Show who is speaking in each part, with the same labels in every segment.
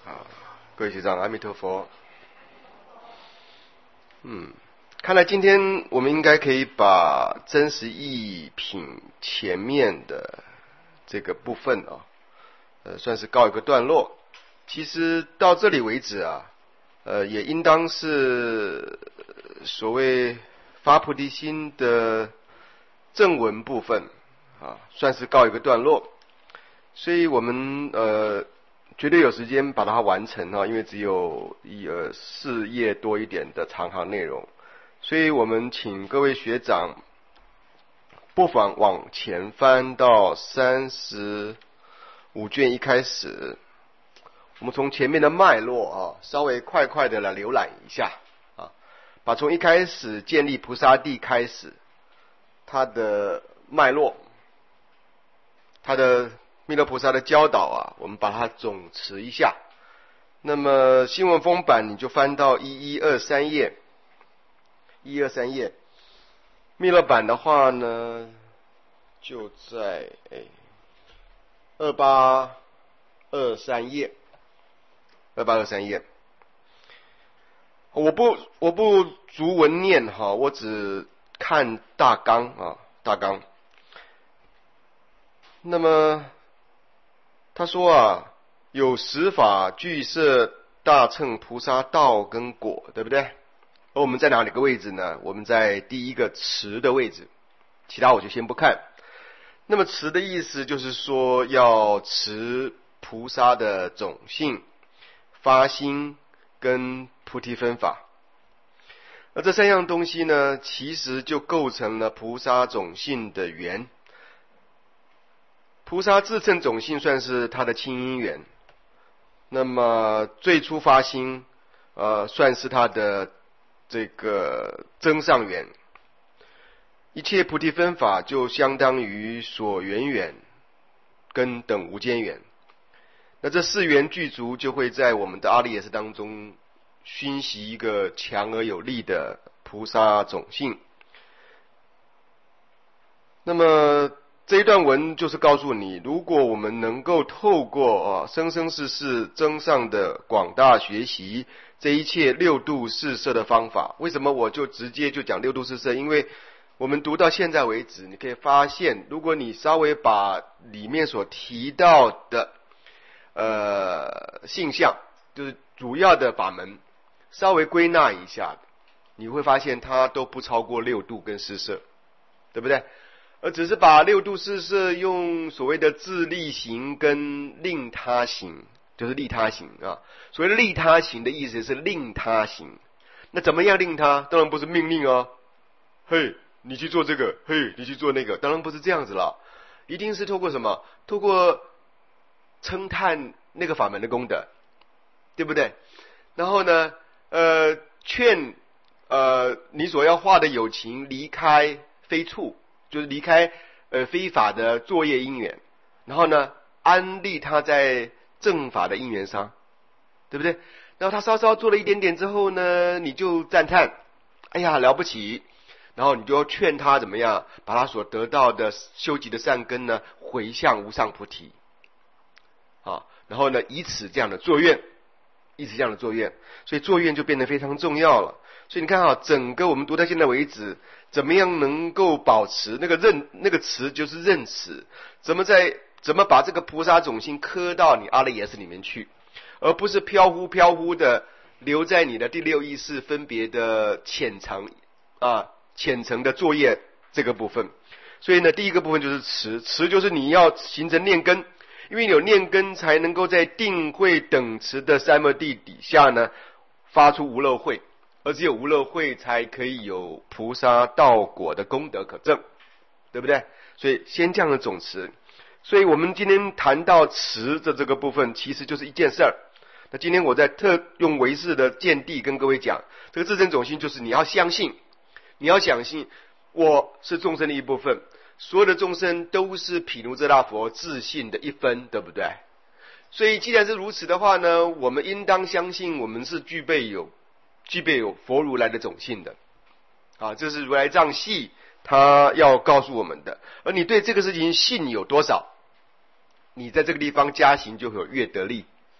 Speaker 1: 啊，各位学长，阿弥陀佛。看来今天我们应该可以把真实义品前面的这个部分算是告一个段落。其实到这里为止也应当是所谓发菩提心的正文部分算是告一个段落。所以我们绝对有时间把它完成因为只有4页多一点的长行内容。所以我们请各位学长不妨往前翻到35卷一开始，我们从前面的脉络稍微快的来浏览一下把从一开始建立菩萨地开始，它的脉络，它的弥勒菩萨的教导我们把它总持一下。那么新闻封版你就翻到1123页，123页。弥勒版的话呢，就在2823页，2823页。我不逐文念我只看大纲大纲。那么他说有10法具摄大乘菩萨道跟果，对不对？而我们在哪里个位置呢？我们在第一个持的位置，其他我就先不看。那么持的意思就是说要持菩萨的种性、发心跟菩提分法。而这3样东西呢，其实就构成了菩萨种性的缘。菩萨自称种性算是他的亲因缘，那么最初发心算是他的这个增上缘。一切菩提分法就相当于所缘缘跟等无间缘。那这4缘具足，就会在我们的阿赖耶识当中熏习一个强而有力的菩萨种性。那么这一段文就是告诉你，如果我们能够透过生生世世增上的广大学习这一切6度四摄的方法。为什么我就直接就讲6度四摄？因为我们读到现在为止，你可以发现，如果你稍微把里面所提到的性相，就是主要的法门稍微归纳一下，你会发现它都不超过6度跟四摄，对不对？而只是把6度四摄用所谓的自利行跟令他行，就是利他行所谓的利他行的意思是令他行。那怎么样令他？当然不是命令嘿，你去做这个，嘿，你去做那个，当然不是这样子了。一定是透过什么？透过称叹那个法门的功德，对不对？然后呢劝你所要化的有情离开非处，就是离开非法的作业因缘，然后呢安立他在正法的因缘上，对不对？然后他稍稍做了一点点之后呢，你就赞叹，哎呀了不起，然后你就劝他怎么样把他所得到的修集的善根呢回向无上菩提然后呢以此这样的作愿，所以作愿就变得非常重要了。所以你看整个我们读到现在为止，怎么样能够保持那个持就是认持，怎么把这个菩萨种性刻到你阿赖耶识里面去，而不是飘忽的留在你的第6意识分别的浅层的作业这个部分。所以呢第一个部分就是持就是你要形成念根，因为有念根才能够在定慧等持的三摩地底下呢发出无漏慧，而只有无漏慧才可以有菩萨道果的功德可证，对不对？所以先这样的总持。所以我们今天谈到持的这个部分，其实就是一件事儿。那今天我在特用唯识的见地跟各位讲，这个自证种性就是你要相信我是众生的一部分，所有的众生都是毗卢遮那佛自信的一分，对不对？所以既然是如此的话呢，我们应当相信我们是具备有佛如来的种性的这是如来藏系他要告诉我们的。而你对这个事情信有多少，你在这个地方加行就会有越得力。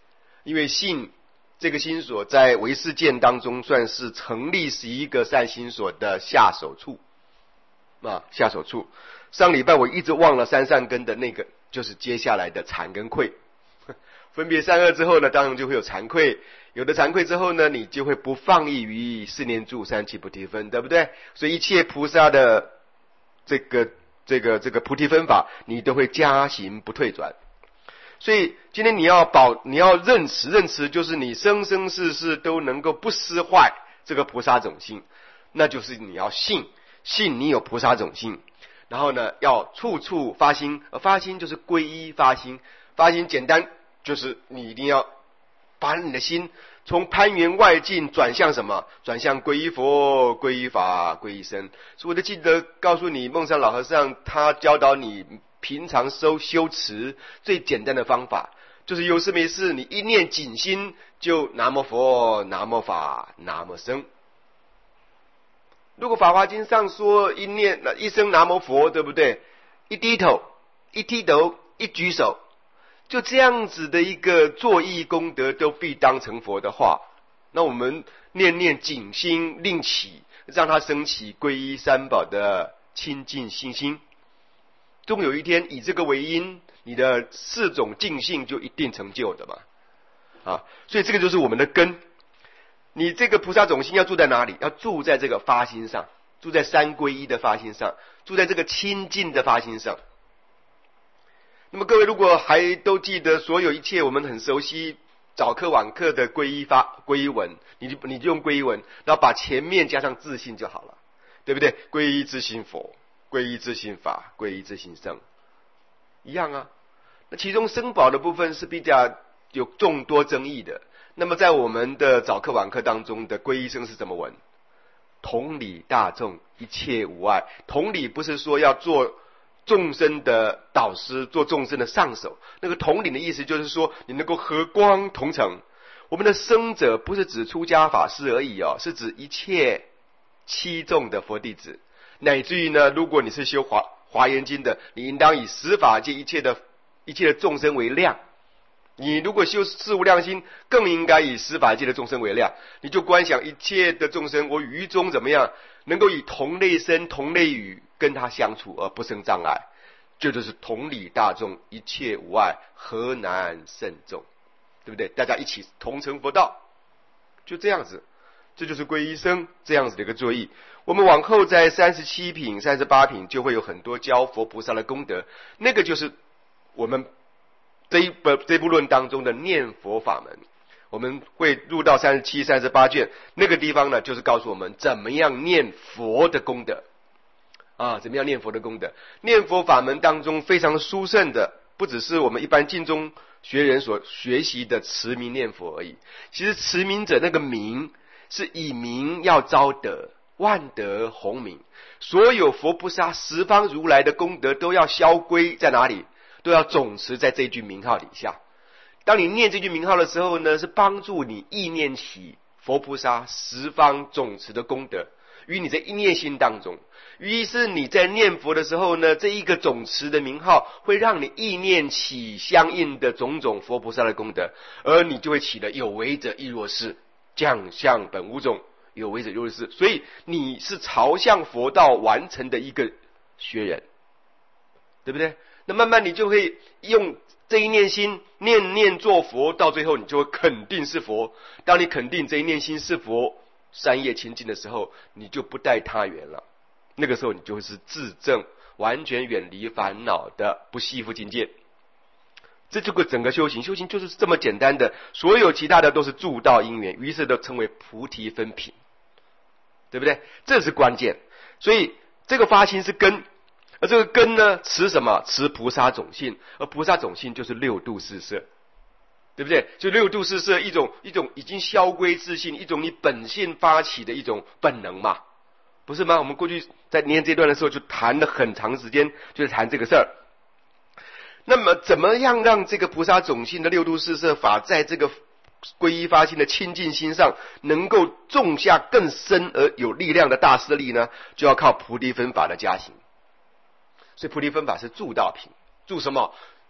Speaker 1: 因为信这个心所在唯识见当中算是成立11个善心所的下手处下手处。上礼拜我一直忘了三善根的那个，就是接下来的惭跟愧。分别善恶之后呢，当然就会有惭愧，有的惭愧之后呢，你就会不放逸于四念住、三七菩提分，对不对？所以一切菩萨的这个菩提分法，你都会加行不退转。所以今天你要认持就是你生生世世都能够不失坏这个菩萨种性，那就是你要信你有菩萨种性，然后呢要处处发心，而发心就是皈依发心，发心简单就是你一定要把你的心从攀缘外境转向什么？转向皈依佛、皈依法、皈依僧。所以我就记得告诉你，梦山老和尚他教导你平常修持最简单的方法，就是有事没事你一念紧心就南无佛、南无法、南无僧。如果《法华经》上说一声南无佛，对不对？一低头、一剃头、一举手，就这样子的一个作意功德都必当成佛的话，那我们念念紧心令起，让它升起皈依三宝的清净信心，终有一天以这个为因，你的4种净性就一定成就的嘛。所以这个就是我们的根。你这个菩萨种性要住在哪里？要住在这个发心上，住在三皈依的发心上，住在这个清净的发心上。那么各位如果还都记得所有一切我们很熟悉早课晚课的皈依文，你就用皈依文，然后把前面加上自信就好了，对不对？皈依自信佛，皈依自信法，皈依自信僧，一样啊。那其中僧宝的部分是比较有众多争议的。那么在我们的早课晚课当中的皈依僧是怎么文？同理大众，一切无碍。同理不是说要做众生的导师，做众生的上手，那个同理的意思就是说你能够和光同尘。我们的僧者不是指出家法师而已是指一切七众的佛弟子，乃至于呢，如果你是修华严经的，你应当以十法界一切的众生为量。你如果修四无量心，更应该以十法界的众生为量。你就观想一切的众生，我于中怎么样能够以同类身同类语跟他相处而不生障碍，这就是同理大众，一切无碍，何难胜众，对不对？大家一起同成佛道，就这样子，这就是皈依僧这样子的一个作意。我们往后在37品、38品就会有很多教佛菩萨的功德，那个就是我们这部论当中的念佛法门。我们会入到37、38卷，那个地方呢，就是告诉我们怎么样念佛的功德怎么样念佛的功德。念佛法门当中非常殊胜的，不只是我们一般净宗学人所学习的持名念佛而已。其实持名者那个名是以名要招德，万德洪名。所有佛菩萨十方如来的功德都要销归在哪里？都要总持在这句名号底下。当你念这句名号的时候呢，是帮助你意念起佛菩萨十方总持的功德于你在一念心当中。于是你在念佛的时候呢，这一个总持的名号会让你意念起相应的种种佛菩萨的功德，而你就会起了有为者亦若是，将相本无种，有为者亦若是。所以你是朝向佛道完成的一个学人，对不对？那慢慢你就会用这一念心念念做佛，到最后你就会肯定是佛。当你肯定这一念心是佛，三业清净的时候，你就不待他缘了。那个时候你就会是自证，完全远离烦恼的不系缚境界。这个整个修行就是这么简单的，所有其他的都是助道因缘，于是都称为菩提分品，对不对？这是关键。所以这个发心是根，而这个根呢，持什么？持菩萨种性，而菩萨种性就是六度四摄，对不对？就六度四摄，一种已经销归自性，一种你本性发起的一种本能嘛，不是吗？我们过去在念这段的时候就谈了很长时间，就是谈这个事儿。那么怎么样让这个菩萨种性的六度四摄法在这个皈依发心的清净心上能够种下更深而有力量的大势力呢？就要靠菩提分法的加行。所以菩提分法是助道品，助什么？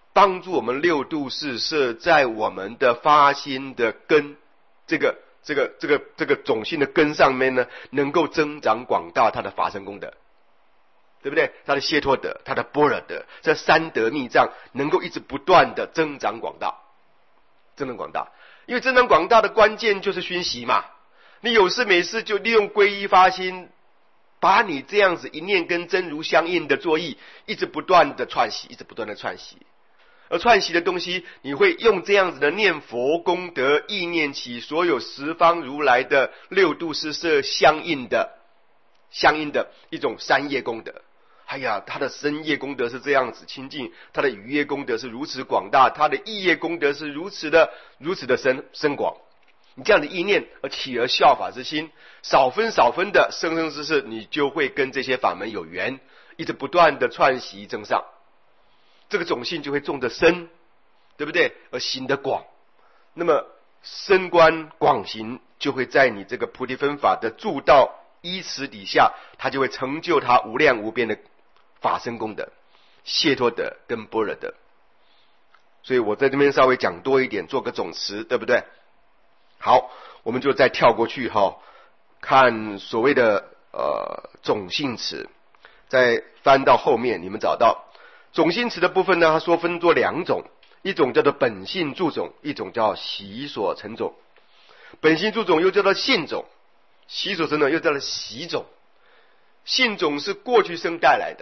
Speaker 1: 帮助我们六度四摄在我们的发心的根，这个种性的根上面呢，能够增长广大它的法身功德，对不对？它的解脱德，它的般若德，这三德密藏能够一直不断的增长广大，增长广大。因为增长广大的关键就是熏习嘛。你有事没事就利用皈依发心，把你这样子一念跟真如相应的作意，一直不断的串习，一直不断的串习。而串习的东西，你会用这样子的念佛功德，意念起所有十方如来的六度四摄相应的一种三业功德。哎呀，他的身业功德是这样子清净，他的语业功德是如此广大，他的意业功德是如此的深广。你这样的意念而起而效法之心，少分的生生世世，你就会跟这些法门有缘，一直不断的串习增上，这个种性就会种得深，对不对？而行得广，那么深观广行就会在你这个菩提分法的助道依持底下，它就会成就它无量无边的法身功德、解脱德跟般若德。所以我在这边稍微讲多一点，做个总词，对不对？好，我们就再跳过去看所谓的种性词，再翻到后面，你们找到种性词的部分呢，他说分作两种，一种叫做本性助种，一种叫习所成种。本性助种又叫做性种，习所成种又叫做习种。性种是过去生带来的，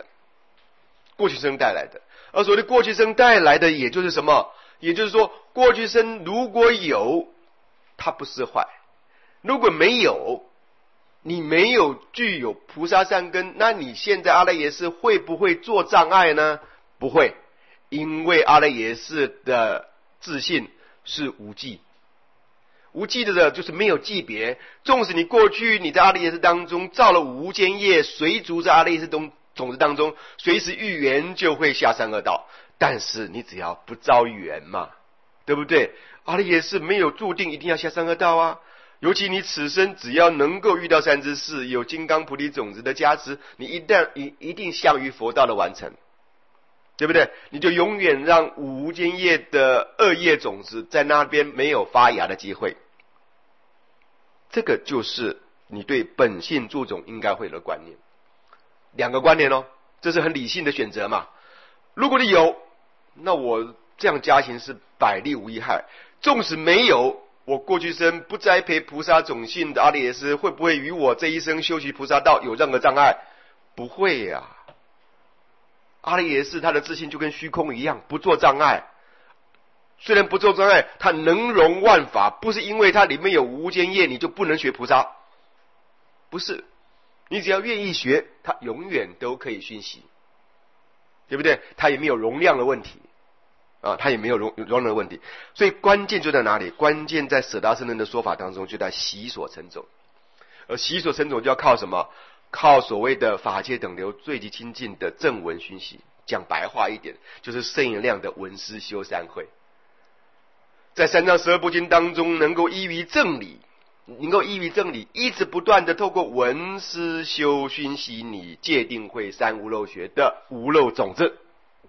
Speaker 1: 而所谓的过去生带来的，也就是什么？也就是说，过去生如果有，它不是坏；如果没有，你没有具有菩萨善根，那你现在阿赖耶识会不会做障碍呢？不会，因为阿赖耶识的自性是无记，无记的就是没有记别。纵使你过去你在阿赖耶识当中造了无间业，随逐在阿赖耶识种子当中，随时遇缘就会下三恶道。但是你只要不遭缘嘛，对不对？阿赖耶识没有注定一定要下三恶道啊。尤其你此生只要能够遇到三之事，有金刚菩提种子的加持，你一定向于佛道的完成，对不对？你就永远让无间业的恶业种子在那边没有发芽的机会。这个就是你对本性助种应该会有的观念。两个观念这是很理性的选择嘛。如果你有，那我这样加行是百利无一害。纵使没有，我过去生不栽培菩萨种性的阿赖耶识，会不会与我这一生修习菩萨道有任何障碍？不会呀。阿赖耶识他的自信就跟虚空一样，不做障碍。虽然不做障碍，它能容万法，不是因为它里面有无间业你就不能学菩萨，不是。你只要愿意学，它永远都可以熏习，对不对？它也没有容量的问题它也没有容量的问题。所以关键就在哪里？关键在舍大圣人的说法当中，就在习所成种。而习所成种就要靠什么？靠所谓的法界等流最极清净的正文熏习。讲白话一点，就是圣言量的闻思修三会。在三藏十二部经当中，能够依于正理，一直不断的透过闻思修熏习你戒定慧三无漏学的无漏种子。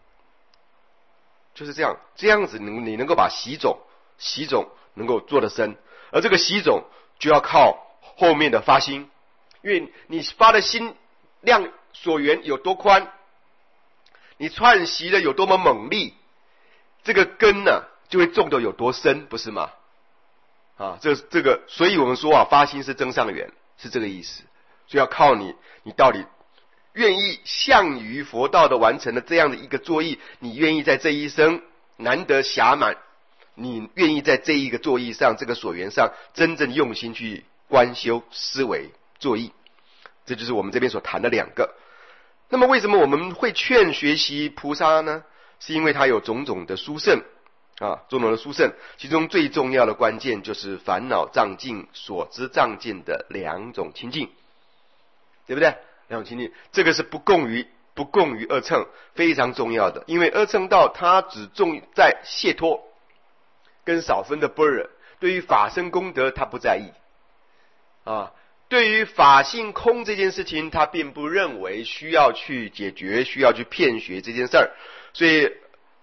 Speaker 1: 就是这样子你能够把习种能够做得深，而这个习种就要靠后面的发心，因为你发的心量所缘有多宽，你串习的有多么猛力，这个根呢就会种得有多深，不是吗？这个，所以我们说发心是增上缘，是这个意思。所以要靠你到底愿意向于佛道的完成的这样的一个作意，你愿意在这一生难得暇满，你愿意在这一个作意上，这个所缘上真正用心去观修思维作意，这就是我们这边所谈的两个。那么为什么我们会劝学习菩萨呢？是因为它有种种的殊胜种种的殊胜，其中最重要的关键就是烦恼障尽、所知障尽的两种清净，对不对？两种清净，这个是不共于二乘，非常重要的。因为二乘道它只重在解脱跟少分的般若，对于法身功德它不在意对于法性空这件事情，他并不认为需要去解决，需要去骗学这件事儿。所以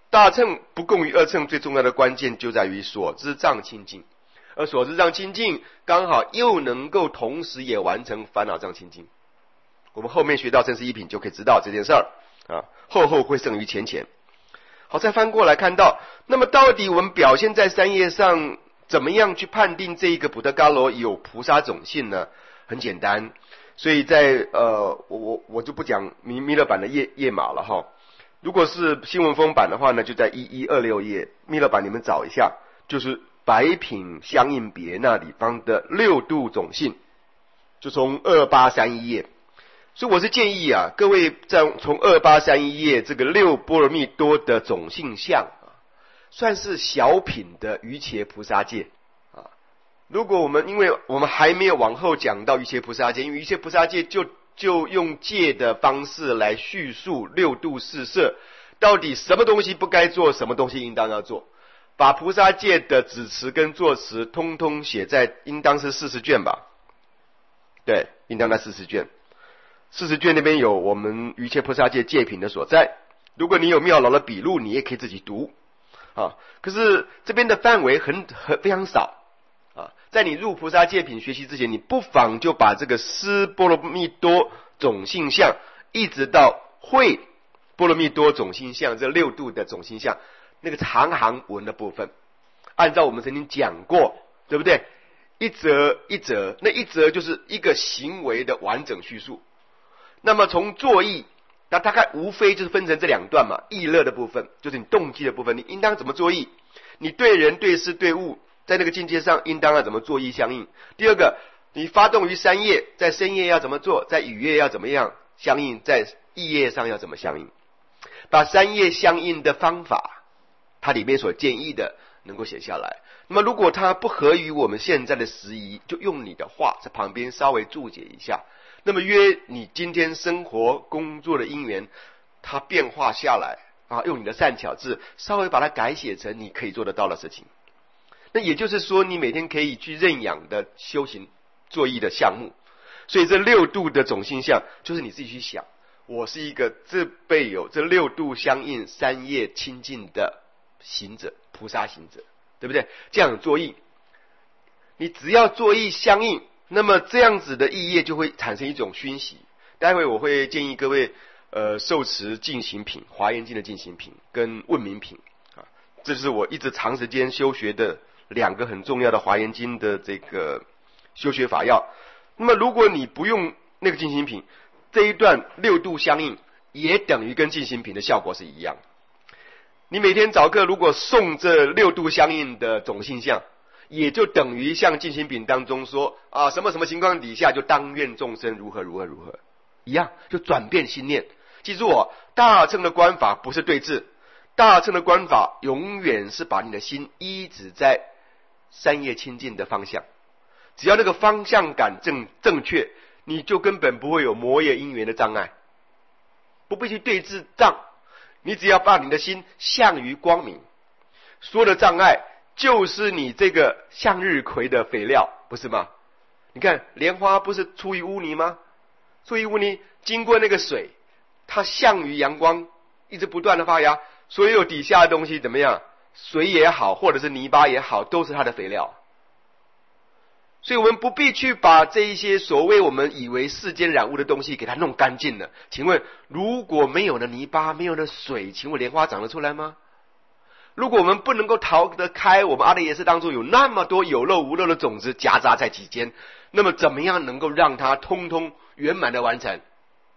Speaker 1: 大乘不共于二乘最重要的关键就在于所知障清净，而所知障清净刚好又能够同时也完成烦恼障清净。我们后面学到真实一品就可以知道这件事儿啊，后后会胜于前前。好，再翻过来看到，那么到底我们表现在三业上怎么样去判定这一个补特伽罗有菩萨种性呢？很简单，所以在我就不讲弥勒版的页码了哈。如果是新文风版的话呢，就在1126页，弥勒版你们找一下，就是白品相应别那里方的六度种性，就从2831页。所以我是建议啊，各位从2831页这个六波罗蜜多的种性相啊，算是小品的瑜伽菩萨戒啊。如果因为我们还没有往后讲到瑜伽菩萨戒，因为瑜伽菩萨戒就用戒的方式来叙述六度四摄，到底什么东西不该做，什么东西应当要做，把菩萨戒的旨词跟作词通通写在，应当是40卷吧？对，应当在40卷。40卷那边有我们瑜伽菩萨戒戒品的所在，如果你有妙老的笔录，你也可以自己读啊。可是这边的范围非常少啊，在你入菩萨戒品学习之前，你不妨就把这个思波罗蜜多种性相一直到会波罗蜜多种性相这六度的种性相那个长行文的部分，按照我们曾经讲过，对不对？一则一则，那一则就是一个行为的完整叙述。那么从作意，那大概无非就是分成这两段嘛，意乐的部分就是你动机的部分，你应当怎么作意，你对人对事对物在那个境界上应当要怎么作意相应。第二个，你发动于三业，在身业要怎么做，在语业要怎么样相应，在意业上要怎么相应，把三业相应的方法它里面所建议的能够写下来。那么如果它不合于我们现在的时宜，就用你的话在旁边稍微注解一下。那么约你今天生活工作的因缘它变化下来啊，用你的善巧智稍微把它改写成你可以做得到的事情。那也就是说你每天可以去认养的修行作意的项目。所以这六度的种性相就是你自己去想，我是一个自备有这六度相应三业清净的行者，菩萨行者，对不对？这样作意，你只要作意相应，那么这样子的意业就会产生一种熏习。待会我会建议各位受持进行品，华严经的进行品跟问明品啊，这是我一直长时间修学的两个很重要的华严经的这个修学法要。那么如果你不用那个进行品，这一段六度相应也等于跟进行品的效果是一样。你每天早课如果诵这六度相应的种性相，也就等于像进行品当中说啊，什么什么情况底下就当愿众生如何如何如何一样，就转变心念。记住大乘的观法不是对治，大乘的观法永远是把你的心依止在三业清净的方向，只要那个方向感正确，你就根本不会有魔业因缘的障碍，不必去对治障，你只要把你的心向于光明，所有的障碍就是你这个向日葵的肥料，不是吗？你看莲花不是出于污泥吗？出于污泥经过那个水，它向于阳光一直不断的发芽，所有底下的东西怎么样，水也好或者是泥巴也好，都是它的肥料。所以我们不必去把这一些所谓我们以为世间染污的东西给它弄干净了。请问如果没有了泥巴，没有了水，请问莲花长得出来吗？如果我们不能够逃得开我们阿赖耶识当中有那么多有漏无漏的种子夹杂在其间，那么怎么样能够让它通通圆满的完成？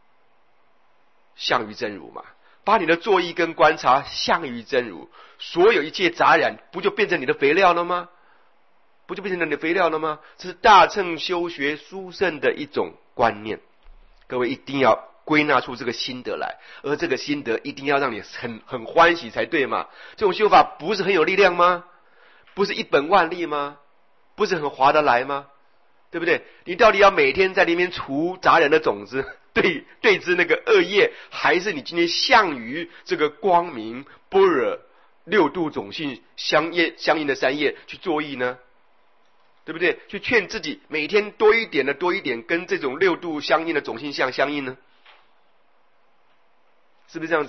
Speaker 1: 向于真如嘛，把你的作意跟观察向于真如，所有一切杂染不就变成你的肥料了吗？不就变成你的肥料了吗？这是大乘修学殊胜的一种观念，各位一定要归纳出这个心得来，而这个心得一定要让你很欢喜才对嘛。这种修法不是很有力量吗？不是一本万利吗？不是很划得来吗？对不对？你到底要每天在里面除杂染的种子，对治那个恶业，还是你今天向于这个光明般若六度种性相应的三业去作意呢？对不对？去劝自己每天多一点跟这种六度相应的种性相应呢？是不是这样子？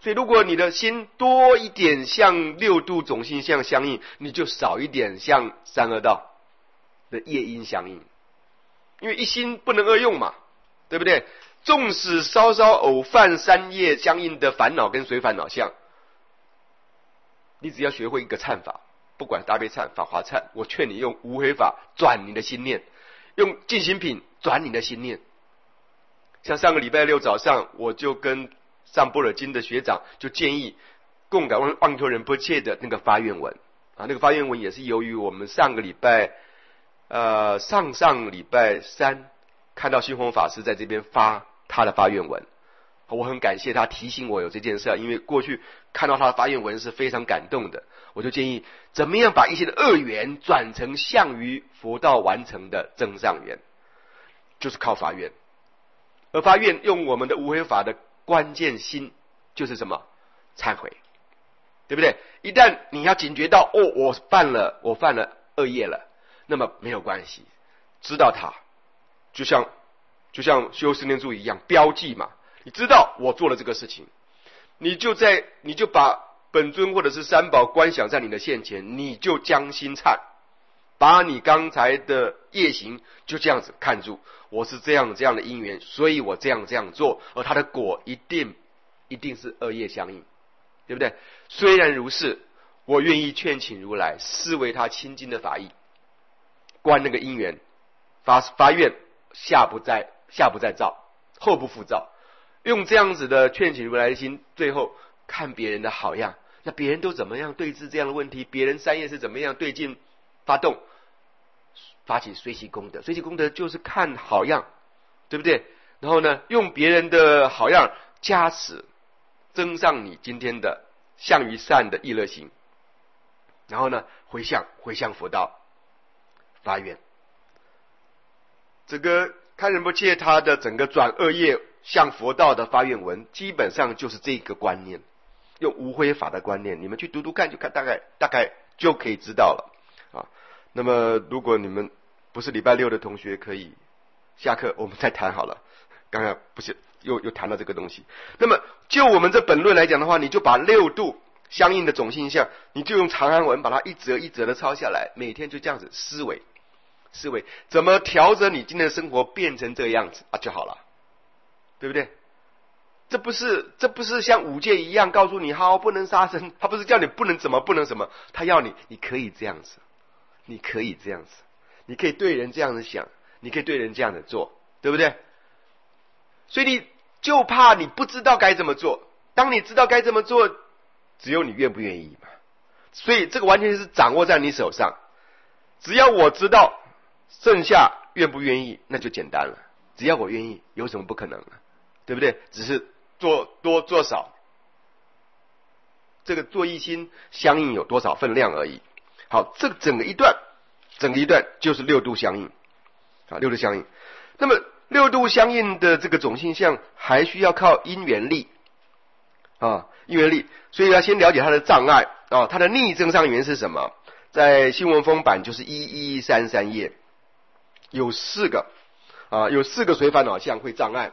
Speaker 1: 所以如果你的心多一点像六度种性相相应，你就少一点像三恶道的业因相应。因为一心不能二用嘛，对不对？纵使稍稍偶犯三业相应的烦恼跟随烦恼相，你只要学会一个忏法，不管大悲忏、法华忏，我劝你用无为法转你的心念，用净行品转你的心念。像上个礼拜六早上，我就跟上般若经的学长就建议共感旺托仁波切的那个发愿文啊，那个发愿文也是由于我们上个礼拜上礼拜三看到星宏法师在这边发他的发愿文，我很感谢他提醒我有这件事，因为过去看到他的发愿文是非常感动的。我就建议怎么样把一些的恶缘转成向于佛道完成的增上缘，就是靠发愿。而发愿用我们的无为法的关键心就是什么？忏悔，对不对？一旦你要警觉到我犯了恶业了，那么没有关系，知道它，就像修十念住一样，标记嘛。你知道我做了这个事情，你就把本尊或者是三宝观想在你的现前，你就将心忏，把你刚才的业行就这样子看住，我是这样的因缘，所以我这样做，而它的果一定是恶业相应，对不对？虽然如是，我愿意劝请如来视为他清净的法义，观那个因缘，发愿下不再造，后不复造，用这样子的劝请如来的心，最后看别人的好样，那别人都怎么样对治这样的问题，别人三业是怎么样对境发动，发起随喜功德，随喜功德就是看好样，对不对？然后呢，用别人的好样加持，增上你今天的向于善的意乐行，然后呢，回向佛道，发愿。这个开仁波切他的整个转恶业向佛道的发愿文，基本上就是这个观念，用无非法的观念，你们去读读看，就看大概就可以知道了啊。那么如果你们不是礼拜六的同学，可以下课我们再谈好了。刚刚不是又谈到这个东西。那么就我们这本论来讲的话，你就把六度相应的种性相，你就用长行文把它一则一则的抄下来，每天就这样子思维怎么调整你今天的生活变成这个样子啊就好了，对不对？这不是像五戒一样告诉你好不能杀生，他不是叫你不能什么，他要你可以这样子，你可以这样子，你可以对人这样子想，你可以对人这样子做，对不对？所以你就怕你不知道该怎么做，当你知道该怎么做，只有你愿不愿意嘛。所以这个完全是掌握在你手上，只要我知道，剩下愿不愿意那就简单了。只要我愿意，有什么不可能呢？对不对？只是做多做少，这个做一心相应有多少分量而已。好，这整个一段就是六度相应啊，六度相应。那么六度相应的这个种性相，还需要靠因缘力啊，因缘力。所以要先了解它的障碍啊，它的逆增上缘是什么？在新文风版就是1133页，有4个啊，有4个随烦恼相会障碍。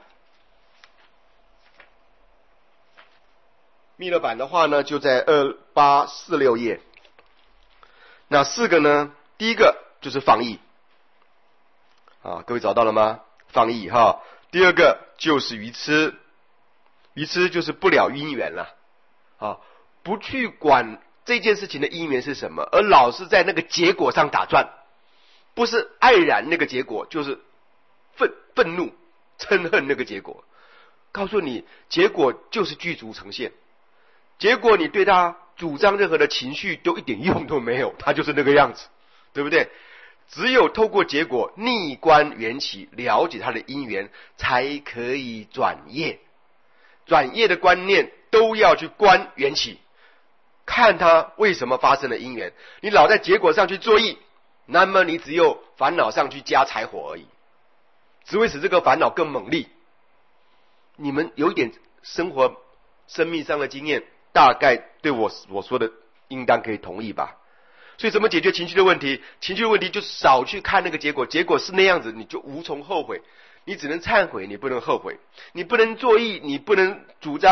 Speaker 1: 密勒版的话呢，就在2846页。那4个呢，第一个就是放逸啊，各位找到了吗？放逸哈。第二个就是愚痴，愚痴就是不了因缘了啊，不去管这件事情的因缘是什么，而老是在那个结果上打转，不是爱然那个结果，就是愤怒嗔恨那个结果。告诉你，结果就是具足呈现，结果你对他主张任何的情绪都一点用都没有，他就是那个样子，对不对？只有透过结果逆观缘起，了解它的因缘，才可以转业。转业的观念都要去观缘起，看它为什么发生了因缘。你老在结果上去作意，那么你只有烦恼上去加柴火而已，只会使这个烦恼更猛烈。你们有一点生命上的经验，大概对我说的应当可以同意吧。所以怎么解决情绪的问题？情绪的问题就少去看那个结果，结果是那样子，你就无从后悔，你只能忏悔，你不能后悔，你不能作意，你不能主张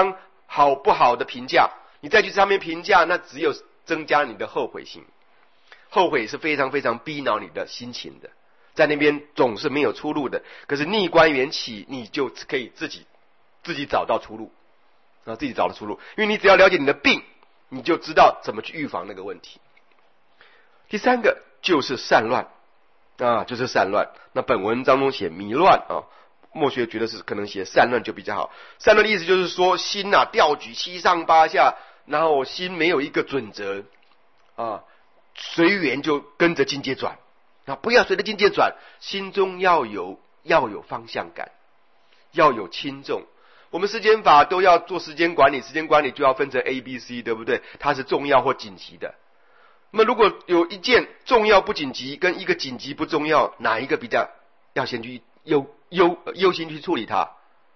Speaker 1: 好不好的评价，你再去上面评价，那只有增加你的后悔心。后悔是非常非常逼恼你的心情的，在那边总是没有出路的。可是逆观缘起，你就可以自己找到出路，自己找到出路。因为你只要了解你的病，你就知道怎么去预防那个问题。第三个就是散乱就是散乱。那本文当中写迷乱墨学觉得是可能写散乱就比较好。散乱的意思就是说心调举七上八下，然后心没有一个准则随缘就跟着境界转不要随着境界转，心中要有方向感，要有轻重。我们世间法都要做时间管理，时间管理就要分成 A、B、C， 对不对？它是重要或紧急的。那么如果有一件重要不紧急跟一个紧急不重要，哪一个比较要先去优先去处理它？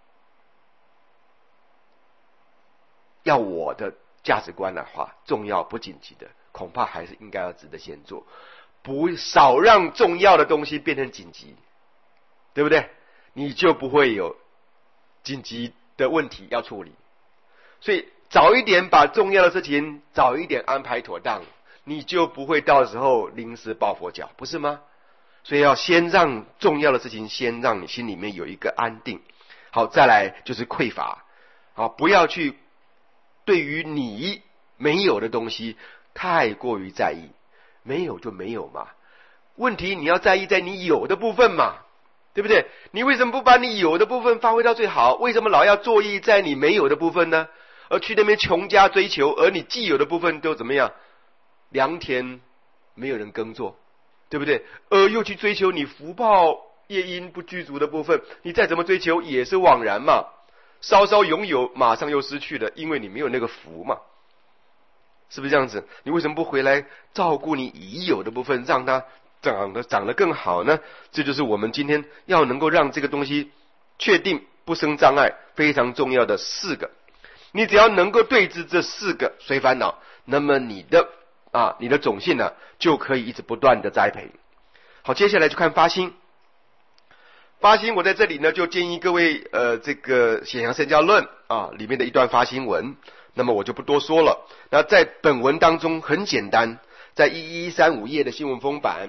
Speaker 1: 要我的价值观的话，重要不紧急的恐怕还是应该要值得先做，不少让重要的东西变成紧急，对不对？你就不会有紧急的问题要处理。所以早一点把重要的事情早一点安排妥当，你就不会到时候临时抱佛脚，不是吗？所以要先让重要的事情先让你心里面有一个安定。好，再来就是匮乏不要去对于你没有的东西太过于在意，没有就没有嘛。问题你要在意在你有的部分嘛，对不对？你为什么不把你有的部分发挥到最好？为什么老要坐意在你没有的部分呢？而去那边穷加追求，而你既有的部分都怎么样？良田没有人耕作，对不对？而又去追求你福报业因不具足的部分，你再怎么追求也是枉然嘛。稍稍拥有马上又失去了，因为你没有那个福嘛，是不是这样子？你为什么不回来照顾你已有的部分，让它长得更好呢？这就是我们今天要能够让这个东西确定不生障碍非常重要的4个。你只要能够对治这4个随烦恼，那么你的种性呢就可以一直不断的栽培。好，接下来就看发心。发心我在这里呢就建议各位这个显扬圣教论里面的一段发心文，那么我就不多说了。那在本文当中很简单，在1135页的新文风版，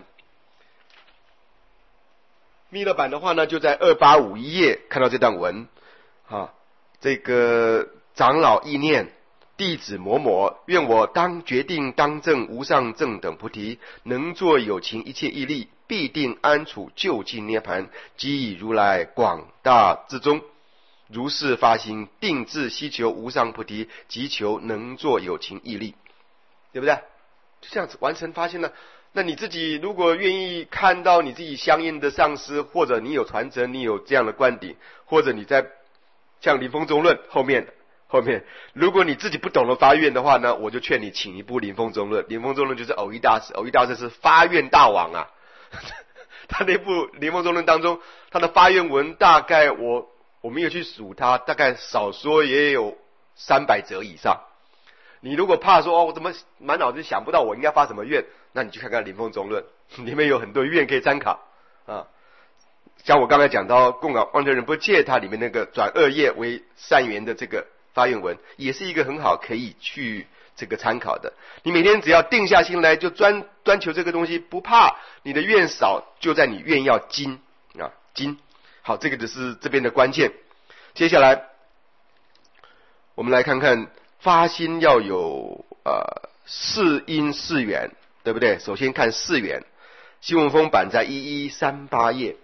Speaker 1: 密勒版的话呢就在2851页看到这段文这个长老意念，弟子某某，愿我当决定当证无上正等菩提，能作有情一切义力，必定安处究竟涅盘，即以如来广大之中，如是发心，定志希求无上菩提，即求能作有情义力，对不对？就这样子完成发心了。那你自己如果愿意看到你自己相应的上师，或者你有传承，你有这样的观点，或者你在像临风中论后面，如果你自己不懂得发愿的话呢，我就劝你请一部临风中论。临风中论就是藕益大师，藕益大师是发愿大王他那部临风中论当中，他的发愿文大概我没有去数它，大概少说也有300则以上。你如果怕说我怎么满脑子想不到我应该发什么愿，那你去看看临风中论，里面有很多愿可以参考像我刚才讲到供养旺觉仁波切，它里面那个转恶业为善缘的这个发愿文，也是一个很好可以去这个参考的。你每天只要定下心来，就专求这个东西，不怕你的愿少，就在你愿要精精。好，这个就是这边的关键。接下来我们来看看发心要有4因4缘，对不对？首先看4缘，新文风版在1138页。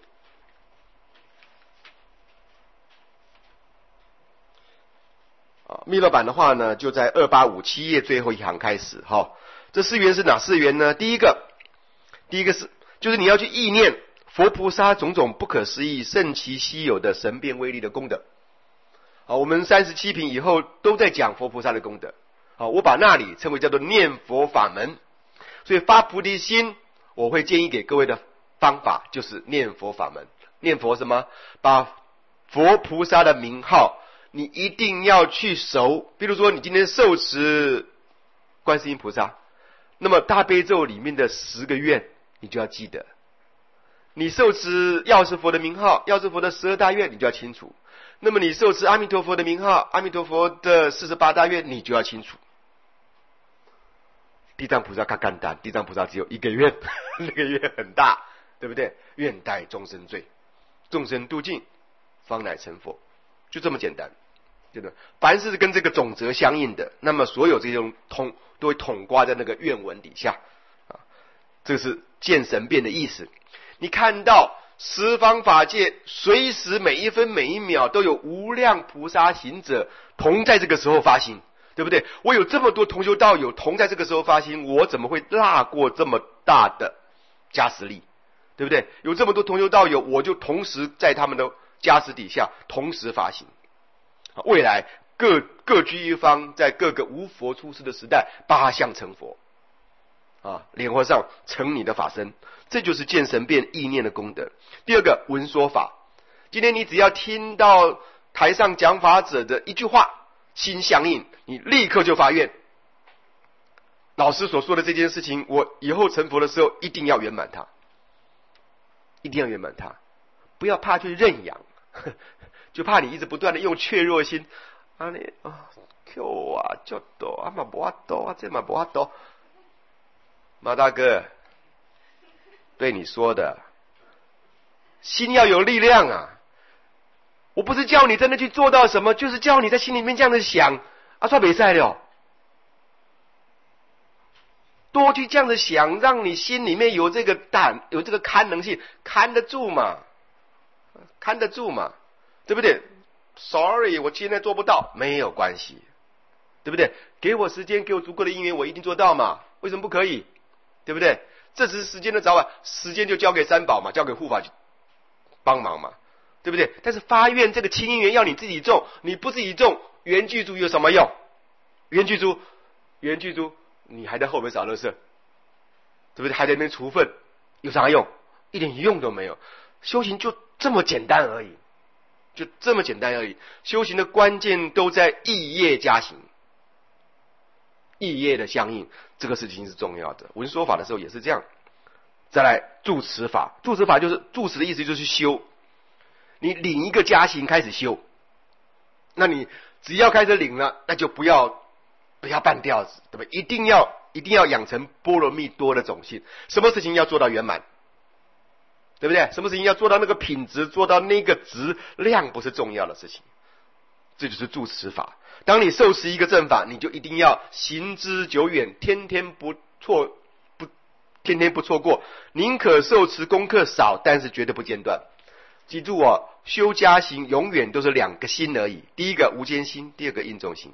Speaker 1: 密勒版的话呢就在2857页最后一行开始。这4缘是哪4缘呢？第一个是就是你要去意念佛菩萨种种不可思议甚其稀有的神变威力的功德。我们37品以后都在讲佛菩萨的功德。我把那里称为叫做念佛法门。所以发菩提心我会建议给各位的方法就是念佛法门。念佛什么？把佛菩萨的名号你一定要去熟。比如说你今天受持观世音菩萨，那么大悲咒里面的10个愿你就要记得。你受持药师佛的名号，药师佛的12大愿你就要清楚。 那么你受持阿弥陀佛的名号，阿弥陀佛的48大愿，你就要清楚。地藏菩萨看干单，地藏菩萨只有一个愿，那个愿很大，对不对？愿代众生罪，众生度尽，方乃成佛，就这么简单。对的，凡是跟这个总则相应的，那么所有这种都会统挂在那个愿文底下啊。这是见神变的意思。你看到十方法界，随时每一分每一秒都有无量菩萨行者同在这个时候发心，对不对？我有这么多同修道友同在这个时候发心，我怎么会落过这么大的加持力？对不对？有这么多同修道友，我就同时在他们的加持底下同时发心。未来各居一方，在各个无佛出世的时代，八相成佛啊！莲花上成你的法身，这就是见神变意念的功德。第二个，闻说法。今天你只要听到台上讲法者的一句话，心相应，你立刻就发愿。老师所说的这件事情，我以后成佛的时候一定要圆满它，一定要圆满它，不要怕去认养。就怕你一直不断的用怯弱心，啊你啊 Q 啊就多啊嘛不多啊这嘛不多，马大哥对你说的，心要有力量啊！我不是叫你真的去做到什么，就是叫你在心里面这样的想啊，算没赛了，多去这样子想，让你心里面有这个胆，有这个堪能性，看得住嘛，看得住嘛。对不对 ？Sorry， 我现在做不到，没有关系，对不对？给我时间，给我足够的因缘，我一定做到嘛？为什么不可以？对不对？这只是时间的早晚，时间就交给三宝嘛，交给护法去帮忙嘛，对不对？但是发愿这个清因缘要你自己种，你不自己种，缘具足有什么用？缘具足，你还在后面扫垃圾，对不对？还在那边除粪，有啥用？一点用都没有。修行就这么简单而已。就这么简单而已，修行的关键都在意业加行，意业的相应，这个事情是重要的。闻说法的时候也是这样。再来住持法，住持法就是住持的意思，就是修。你领一个加行开始修，那你只要开始领了，那就不要半吊子，对不对？一定要养成波罗蜜多的种性，什么事情要做到圆满。对不对？什么事情要做到那个品质，做到那个质量，不是重要的事情。这就是住持法。当你受持一个正法，你就一定要行之久远，天天不错过，宁可受持功课少，但是绝对不间断。记住哦，修加行永远都是两个心而已，第一个无间心，第二个应众心。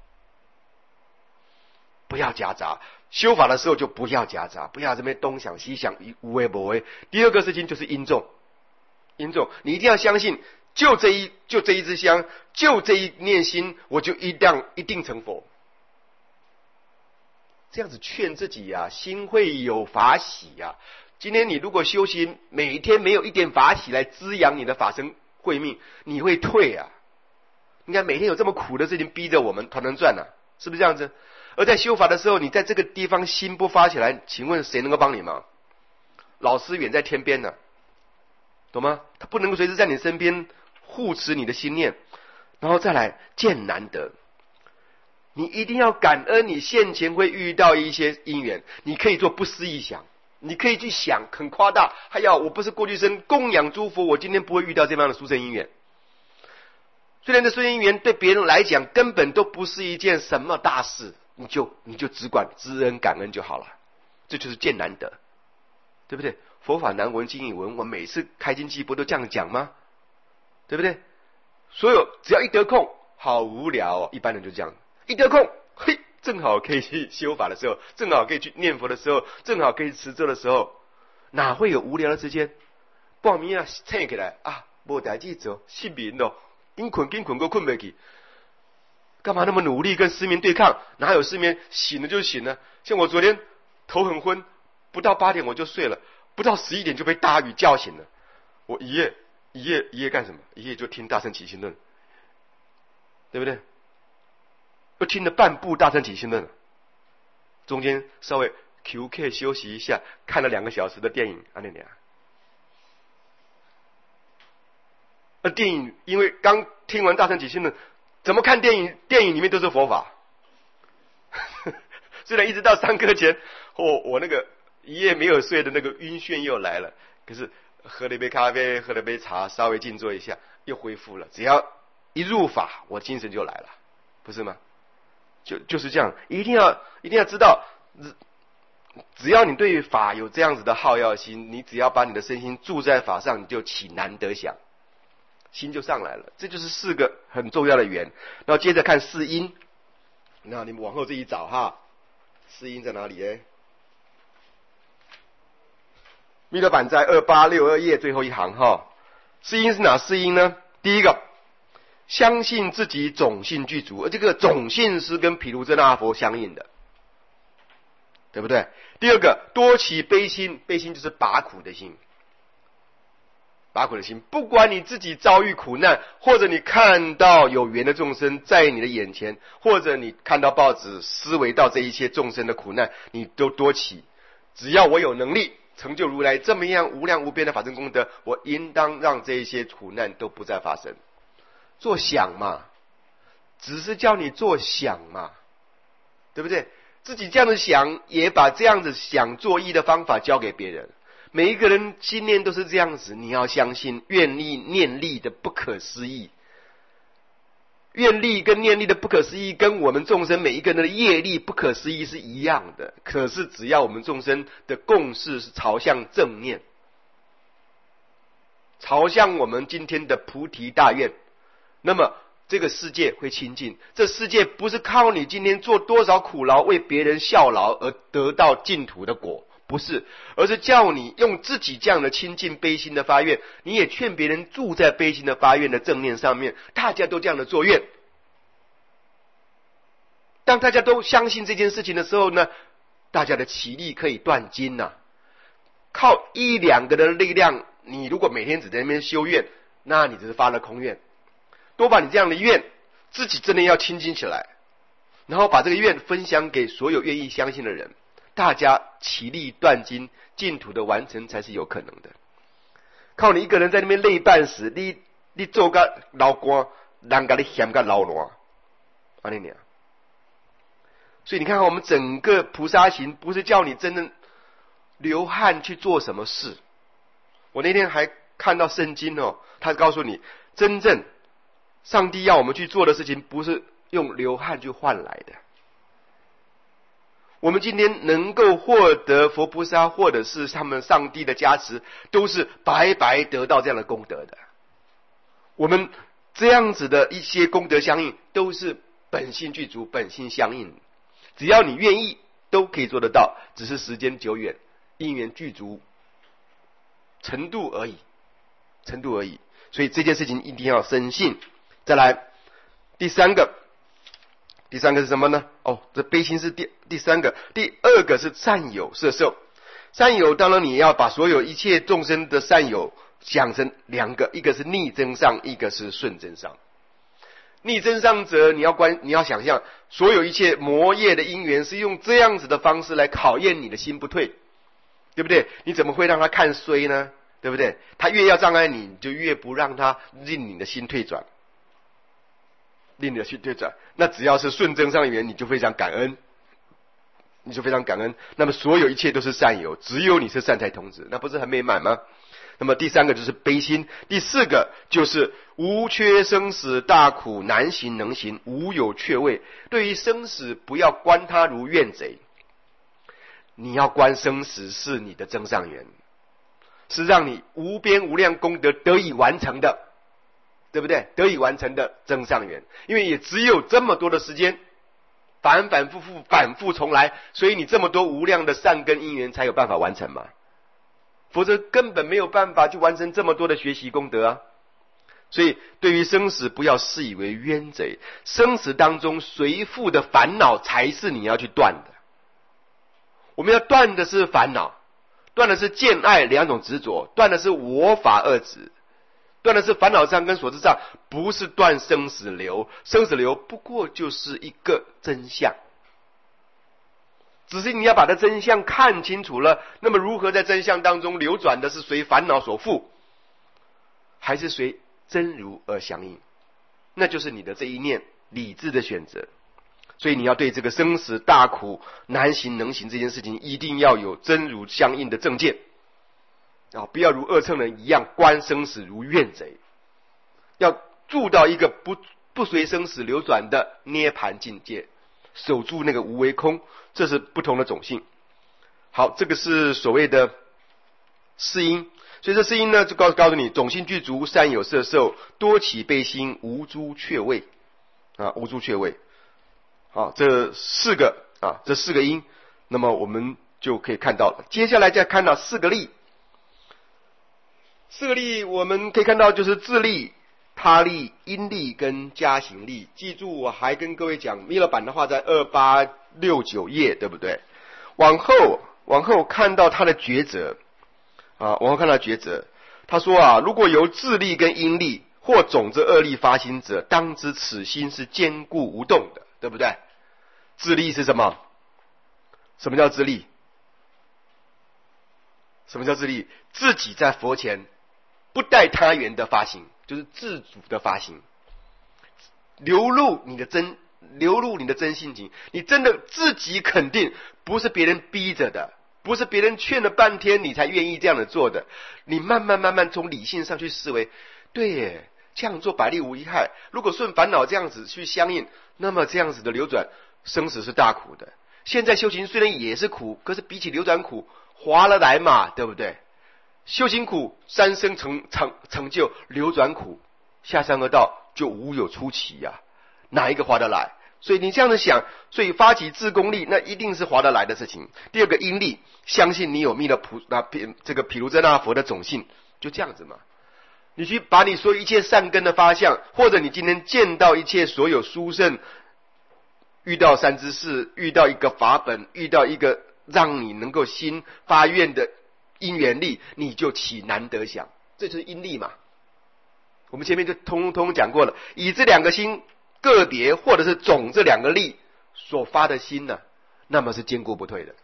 Speaker 1: 不要夹杂，修法的时候就不要夹杂，不要这边东想西想，无为不为。第二个事情就是因众，你一定要相信，就这一支香，就这一念心，我就一定成佛。这样子劝自己啊，心会有法喜啊。今天你如果修行，每天没有一点法喜来滋养你的法身慧命，你会退啊。你看每天有这么苦的事情逼着我们团团转啊，是不是这样子？而在修法的时候，你在这个地方心不发起来，请问谁能够帮你忙？老师远在天边呢，懂吗？他不能够随时在你身边护持你的心念。然后再来见难得，你一定要感恩你现前会遇到一些因缘，你可以做不思议想，你可以去想很夸大，还要我不是过去生供养诸佛，我今天不会遇到这样的殊胜因缘。虽然这殊胜因缘对别人来讲根本都不是一件什么大事，你就只管知恩感恩就好了，这就是见难得，对不对？佛法难闻经已闻，我每次开经记不都这样讲吗？对不对？所有只要一得空，好无聊哦，一般人就这样，一得空，嘿，正好可以去修法的时候，正好可以去念佛的时候，正好可以持咒的时候，哪会有无聊的时间？报名啊，醒起来啊，没代志做，失眠咯，紧困都困不起。干嘛那么努力跟失眠对抗？哪有失眠？醒了就醒了。像我昨天头很昏，不到8点我就睡了，不到11点就被大雨叫醒了。我一夜干什么？一夜就听大乘起心论，对不对？又听了半部大乘起心论，中间稍微 QK 休息一下，看了2个小时的电影，那电影因为刚听完大乘起信论，怎么看电影里面都是佛法。虽然一直到上课前，我那个一夜没有睡的那个晕眩又来了，可是喝了一杯咖啡，喝了杯茶，稍微静坐一下，又恢复了。只要一入法，我精神就来了，不是吗？就是这样，一定要知道，只要你对法有这样子的好要心，你只要把你的身心住在法上，你就起难得想，心就上来了。这就是4个很重要的缘。然后接着看4因，那你们往后自己找哈，4因在哪里呢？弥勒版在2862页最后一行哈。4因是哪4因呢？第一个，相信自己种性具足，而这个种性是跟毗卢遮那佛相应的，对不对？第二个，多起悲心，悲心就是拔苦的心，拔苦的心，不管你自己遭遇苦难，或者你看到有缘的众生在你的眼前，或者你看到报纸思维到这一切众生的苦难，你都多起。只要我有能力成就如来这么样无量无边的法身功德，我应当让这一些苦难都不再发生。做想嘛，只是叫你做想嘛，对不对？自己这样子想，也把这样子想作意的方法教给别人。每一个人心念都是这样子，你要相信愿力念力的不可思议，愿力跟念力的不可思议，跟我们众生每一个人的业力不可思议是一样的。可是只要我们众生的共识是朝向正念，朝向我们今天的菩提大愿，那么这个世界会清净。这世界不是靠你今天做多少苦劳为别人效劳而得到净土的果，不是，而是叫你用自己这样的清净悲心的发愿，你也劝别人住在悲心的发愿的正念上面，大家都这样的做愿。当大家都相信这件事情的时候呢，大家的起力可以断金啊。靠1、2个的力量，你如果每天只在那边修愿，那你只是发了空愿。多把你这样的愿自己真的要清净起来，然后把这个愿分享给所有愿意相信的人，大家齐力断金，净土的完成才是有可能的。靠你一个人在那边累半死，你做个老官，人家你嫌个老卵，安尼尔。所以你看，我们整个菩萨行不是叫你真正流汗去做什么事。我那天还看到圣经哦，他告诉你，真正上帝要我们去做的事情，不是用流汗去换来的。我们今天能够获得佛菩萨或者是他们上帝的加持，都是白白得到这样的功德的。我们这样子的一些功德相应，都是本性具足，本性相应。只要你愿意，都可以做得到，只是时间久远，因缘具足程度而已，程度而已。所以这件事情一定要深信。再来第三个是什么呢？这悲心是第三个。第二个是善友摄受。善友当然你要把所有一切众生的善友想成2个，一个是逆增上，一个是顺增上。逆增上者，你要想象所有一切魔业的因缘是用这样子的方式来考验你的心不退，对不对？你怎么会让他看衰呢？对不对？他越要障碍你，你就越不让他令你的心退转，令你的心退转。那只要是顺增上缘，你就非常感恩，你就非常感恩。那么所有一切都是善友，只有你是善财童子，那不是很美满吗？那么第3个就是悲心，第4个就是无缺生死大苦，难行能行，无有缺位。对于生死，不要观他如怨贼，你要观生死是你的增上缘，是让你无边无量功德得以完成的，对不对？得以完成的增上缘，因为也只有这么多的时间，反复重来，所以你这么多无量的善根因缘才有办法完成嘛。否则根本没有办法去完成这么多的学习功德啊！所以对于生死不要视以为冤贼，生死当中随附的烦恼才是你要去断的。我们要断的是烦恼，断的是见爱2种执着，断的是我法2执，断的是烦恼障跟所知障，不是断生死流。生死流不过就是一个真相，只是你要把它真相看清楚了，那么如何在真相当中流转的是随烦恼所缚，还是随真如而相应？ 那就是你的这一念理智的选择。所以你要对这个生死大苦难行能行这件事情，一定要有真如相应的正见啊，不要如二乘人一样观生死如怨贼，要住到一个不随生死流转的涅盘境界，守住那个无为空，这是不同的种性。好，这个是所谓的四因，所以这四因呢，就告诉你，种性具足，善有色受，多起悲心，无诸却味啊，无诸却味。好，这四个因，那么我们就可以看到了。接下来再看到四个力，四个力我们可以看到就是自力、他力、因力跟加行力。记住，我还跟各位讲弥勒版的话在2869页，对不对？往后看到他的抉择啊，往后看到抉择，他说啊，如果由自力跟因力或种子二力发心者，当知此心是坚固无动的，对不对？自力是什么？什么叫自力？什么叫自力？自己在佛前不待他缘的发心，就是自主的发心，流露你的真性情，你真的自己肯定，不是别人逼着的，不是别人劝了半天你才愿意这样的做的，你慢慢从理性上去思维，对耶，这样做百利无一害。如果顺烦恼这样子去相应，那么这样子的流转生死是大苦的。现在修行虽然也是苦，可是比起流转苦划得来嘛，对不对？修行苦三生成就，流转苦下山而道就无有出奇呀，哪一个划得来？所以你这样子想，所以发起自功力，那一定是划得来的事情。第二个因力，相信你有弥勒这个毗卢遮那佛的种性，就这样子嘛。你去把你所有一切善根的发相，或者你今天见到一切所有殊胜，遇到三知识，遇到一个法本，遇到一个让你能够心发愿的因缘力，你就起难得想，这就是因力嘛。我们前面就通通讲过了，以这两个心个别或者是总这两个力所发的心呢，那么是坚固不退的。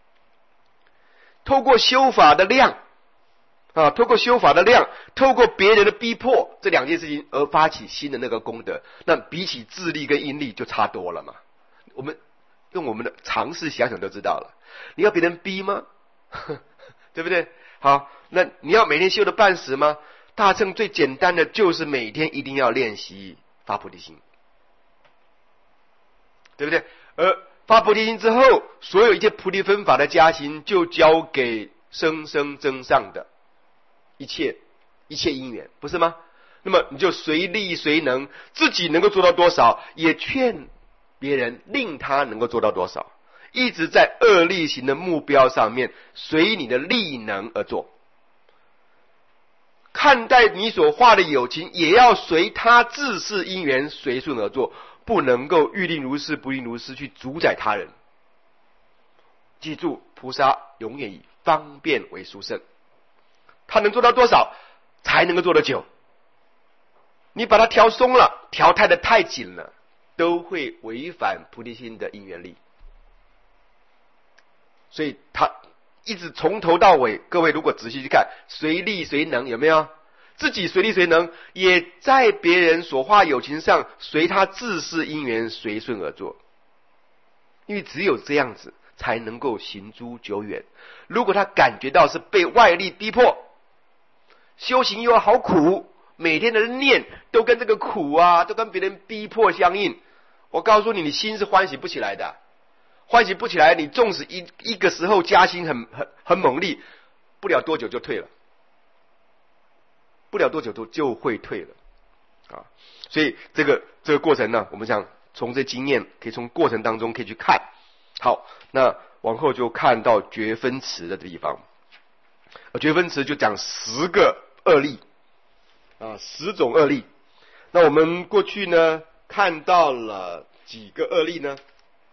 Speaker 1: 透过修法的量啊，透过别人的逼迫，这两件事情而发起心的那个功德，那比起自力跟因力就差多了嘛。我们用我们的常识想想都知道了，你要别人逼吗？对不对？好，那你要每天修的半死吗？大乘最简单的就是每天一定要练习发菩提心，对不对？而发菩提心之后，所有一切菩提分法的加行就交给生生增上的一切因缘，不是吗？那么你就随力随能，自己能够做到多少，也劝别人令他能够做到多少，一直在恶力行的目标上面，随你的力能而做。看待你所画的有情，也要随他自是因缘随顺而做，不能够欲令如是不令如是去主宰他人。记住，菩萨永远以方便为殊胜，他能做到多少才能够做得久。你把它调松了，调太得太紧了，都会违反菩提心的因缘力。所以他一直从头到尾，各位如果仔细去看，随力随能，有没有？自己随力随能，也在别人所画有情上随他自是因缘随顺而做。因为只有这样子才能够行诸久远。如果他感觉到是被外力逼迫，修行又好苦，每天的念都跟这个苦啊，都跟别人逼迫相应，我告诉你，你心是欢喜不起来的。欢喜不起来，你纵使一个时候加心很猛烈，不了多久就退了，不了多久就会退了啊！所以这个过程呢，我们想从这经验，可以从过程当中可以去看。好，那往后就看到觉分词的地方，觉分词就讲10个恶力啊，10种恶力。那我们过去呢看到了几个恶力呢？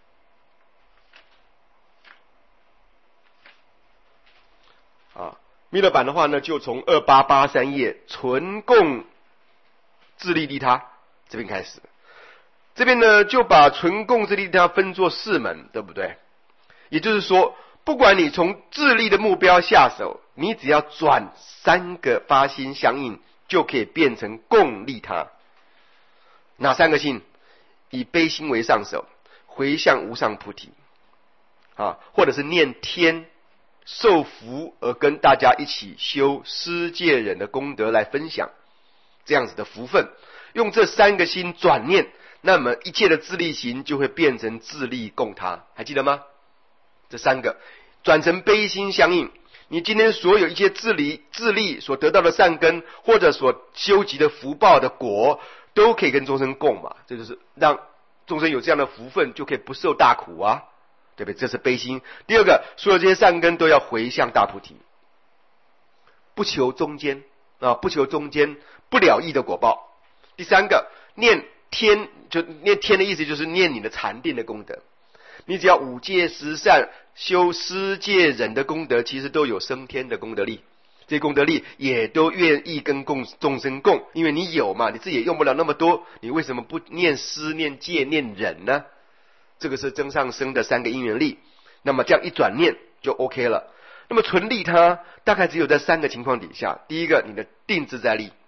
Speaker 1: 弥勒版的话呢，就从2883页纯供自利利他这边开始。这边呢就把纯供自利利他分作4门，对不对？也就是说，不管你从自利的目标下手，你只要转3个发心相应，就可以变成供利他。 哪3个心？以悲心为上手，回向无上菩提或者是念天受福，而跟大家一起修施戒忍的功德来分享这样子的福分。用这3个心转念，那么一切的自利行就会变成自利供他，还记得吗？这3个转成悲心相应，你今天所有一切自利所得到的善根，或者所修集的福报的果，都可以跟众生共嘛。这就是让众生有这样的福分，就可以不受大苦啊，对不对？这是悲心。第二个，所有这些善根都要回向大菩提，不求中间不求中间不了义的果报。第3个，念天，就念天的意思就是念你的禅定的功德。你只要五戒十善修施戒忍的功德，其实都有升天的功德力，这些功德力也都愿意跟众生共，因为你有嘛，你自己也用不了那么多，你为什么不念施念戒念忍呢？这个是增上生的3个因缘力，那么这样一转念就 OK 了。那么纯利他大概只有在3个情况底下。第一个，你的定自在力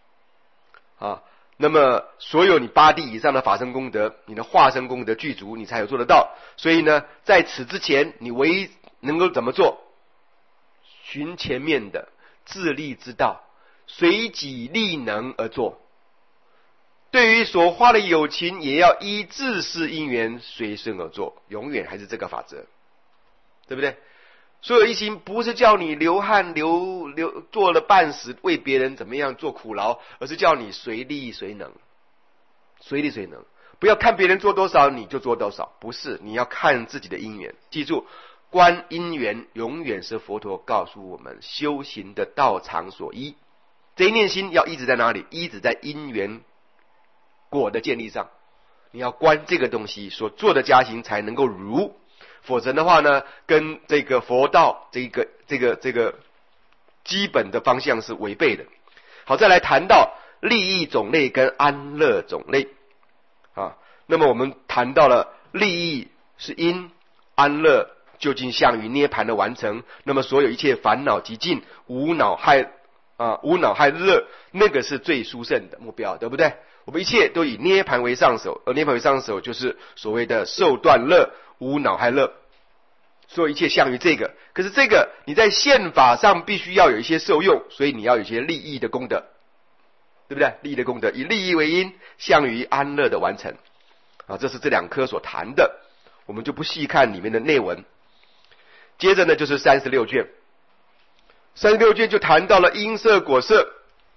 Speaker 1: 那么所有你8地以上的法身功德，你的化身功德具足，你才有做得到。所以呢，在此之前，你唯一能够怎么做？循前面的自利之道，随己利能而做。对于所花的有情，也要依自世因缘随顺而做，永远还是这个法则，对不对？所有一心不是叫你流汗做了半死，为别人怎么样做苦劳，而是叫你随力随能，随力随能，不要看别人做多少你就做多少，不是，你要看自己的因缘。记住，观因缘永远是佛陀告诉我们修行的道场所依。这一念心要一直在哪里？一直在因缘果的建立上，你要观这个东西所做的加行才能够如，否则的话呢，跟这个佛道这个基本的方向是违背的。好，再来谈到利益种类跟安乐种类那么我们谈到了利益是因，安乐究竟向于涅槃的完成。那么所有一切烦恼极尽，无恼害乐，那个是最殊胜的目标，对不对？我们一切都以涅槃为上手，而涅槃为上手就是所谓的受断乐，无恼害乐，所有一切向于这个。可是这个你在宪法上必须要有一些受用，所以你要有一些利益的功德，对不对？利益的功德以利益为因，向于安乐的完成这是这2科所谈的，我们就不细看里面的内文。接着呢，就是36卷，36卷就谈到了因色果色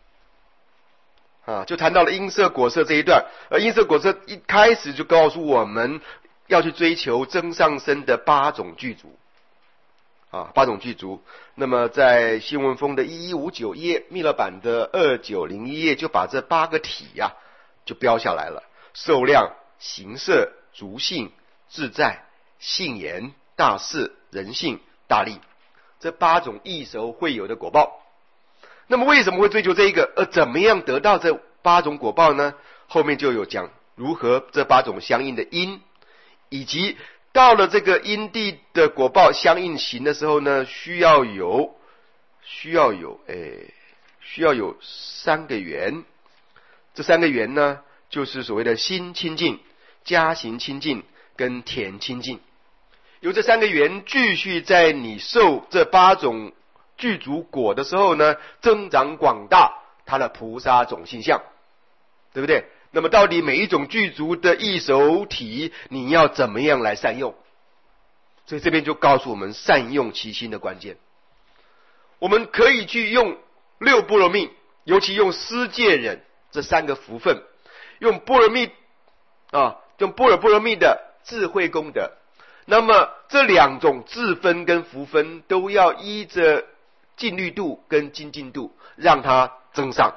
Speaker 1: 就谈到了因色果色这一段。而因色果色一开始就告诉我们要去追求增上生的8种具足8种具足。那么在新文风的1159页，密勒版的2901页就把这8个体就标下来了：受量、行色、足性、自在、性言、大事、人性、大利，这8种异熟会有的果报。那么为什么会追求这一个？而怎么样得到这8种果报呢？后面就有讲如何这8种相应的因，以及到了这个因地的果报相应行的时候呢，需要有3个缘。这3个缘呢，就是所谓的心清净、加行清净跟田清净。由这3个缘继续在你受这8种具足果的时候呢，增长广大它的菩萨种性相，对不对？那么到底每一种具足的异熟体，你要怎么样来善用？所以这边就告诉我们善用其心的关键。我们可以去用6波罗蜜，尤其用施戒忍这3个福分，用波罗蜜用般若波罗蜜的智慧功德。那么这2种智分跟福分都要依着净律度跟精进度让它增上，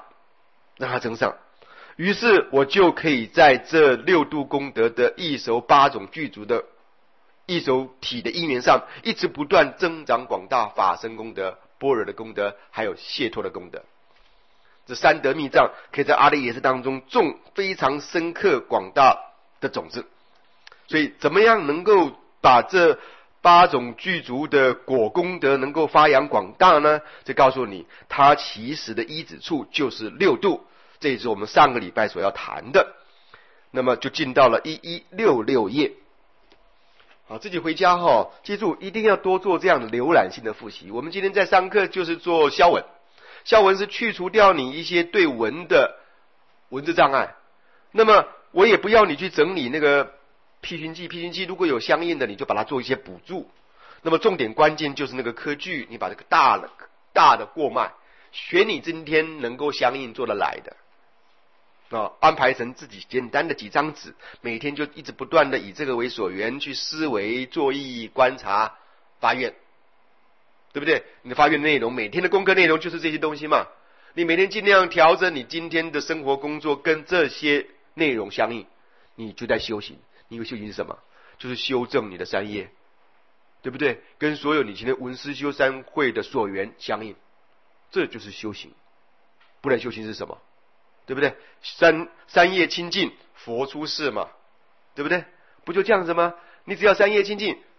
Speaker 1: 于是我就可以在这6度功德的异熟8种具足的异熟体的因缘上，一直不断增长广大法身功德、般若的功德，还有解脱的功德。这3德密藏可以在阿赖耶识当中种非常深刻广大的种子。所以怎么样能够把这8种具足的果功德能够发扬广大呢？这告诉你，它其实的依止处就是6度，这也是我们上个礼拜所要谈的。 那么就进到了1166页。好，自己回家记住一定要多做这样的浏览性的复习。我们今天在上课就是做消文，消文是去除掉你一些对文的文字障碍。那么我也不要你去整理那个批训记如果有相应的，你就把它做一些补助。那么重点关键就是那个科句，你把这个大的过脉，选你今天能够相应做得来的。安排成自己简单的几张纸，每天就一直不断的以这个为所缘去思维、作意、观察、发愿，对不对？你的发愿内容，每天的功课内容就是这些东西嘛。你每天尽量调整你今天的生活工作跟这些内容相应，你就在修行。你以为修行是什么？就是修正你的三业，对不对？跟所有你今天文思修三会的所缘相应，这就是修行。不然修行是什么？对不对？三业清净，佛出世嘛，对不对？不就这样子吗？你只要三业清净，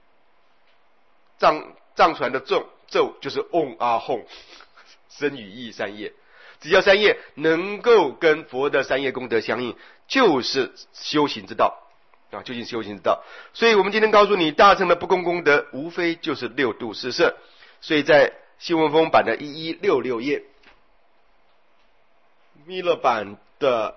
Speaker 1: 藏传的咒就是嗡阿吽，身语意三业，只要三业能够跟佛的三业功德相应，就是修行之道啊，究竟修行之道。所以我们今天告诉你，大乘的不共功德，无非就是六度四摄。所以在新文风版的1166页。弥勒版的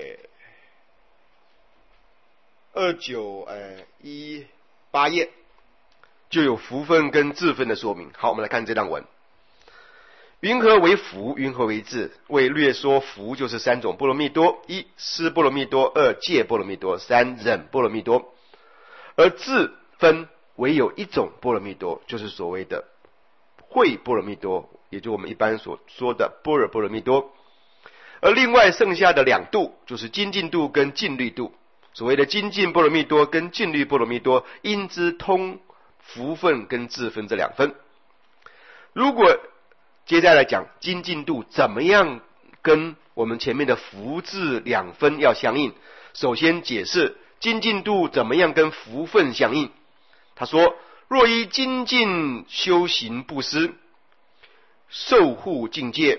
Speaker 1: 2918页就有福分跟智分的说明。好，我们来看这段文。云何为福？云何为智？为略说福就是三种波罗蜜多：一思波罗蜜多，二戒波罗蜜多，三忍波罗蜜多。而智分唯有一种波罗蜜多，就是所谓的慧波罗蜜多，也就我们一般所说的般若波罗蜜多。而另外剩下的两度就是精进度跟静虑度。所谓的精进波罗蜜多跟静虑波罗蜜多，因之通福分跟智分这两分。如果接下来讲精进度怎么样跟我们前面的福智两分要相应，首先解释精进度怎么样跟福分相应。他说：若依精进修行布施，受护境界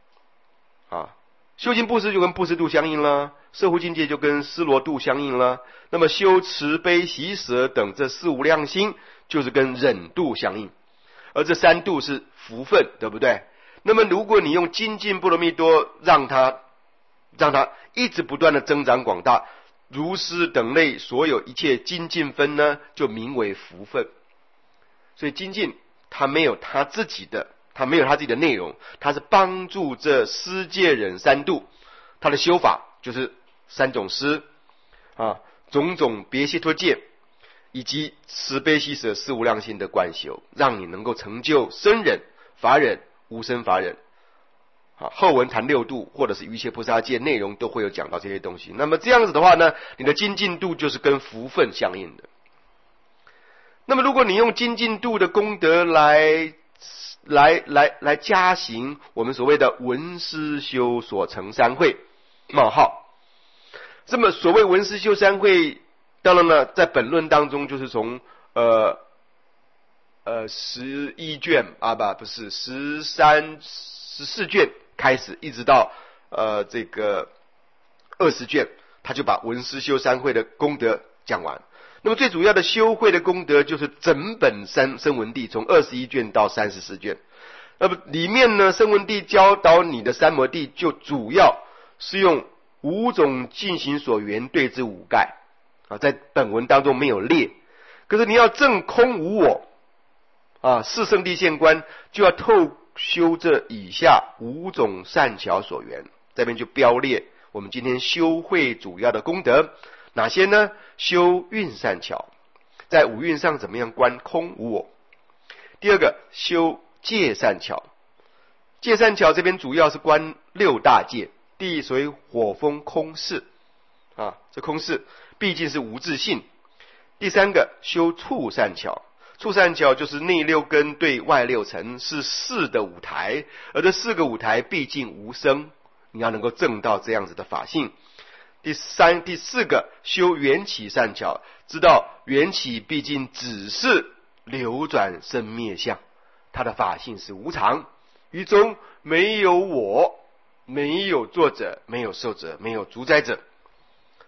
Speaker 1: 修行布施就跟布施度相应了，摄护境界就跟施罗度相应了。那么修慈悲喜舍等这四无量心，就是跟忍度相应。而这三度是福分，对不对？那么如果你用精进波罗蜜多，让它一直不断的增长广大，如是等类所有一切精进分呢，就名为福分。所以精进它没有它自己的内容，它是帮助这施戒忍三度，它的修法就是三种施种种别解脱戒，以及慈悲喜舍四无量心的观修，让你能够成就生忍、法忍、无生法忍。后文谈六度或者是瑜伽菩萨戒，内容都会有讲到这些东西。那么这样子的话呢，你的精进度就是跟福分相应的。那么如果你用精进度的功德来加行我们所谓的文思修所成三会冒号。这么所谓文思修三会，当然呢在本论当中就是从11卷不是14卷开始，一直到这个20卷，他就把文思修三会的功德讲完。那么最主要的修慧的功德就是整本声闻地，从21卷到34卷。那么里面呢，声闻地教导你的三摩地，就主要是用五种进行所缘对之五盖在本文当中没有列。可是你要证空无我四圣谛现观，就要透修这以下五种善巧所缘。这边就标列我们今天修慧主要的功德。哪些呢？修运善巧，在五蕴上怎么样观空无我。第二个，修戒善巧，戒善巧这边主要是观六大戒。第一，所谓火风空识这空识毕竟是无自性。第三个，修处善巧，处善巧就是内六根对外六尘，是四的舞台，而这四个舞台毕竟无生，你要能够证到这样子的法性。第四个，修缘起善巧，知道缘起毕竟只是流转生灭相，它的法性是无常，于中没有我，没有作者，没有受者，没有主宰者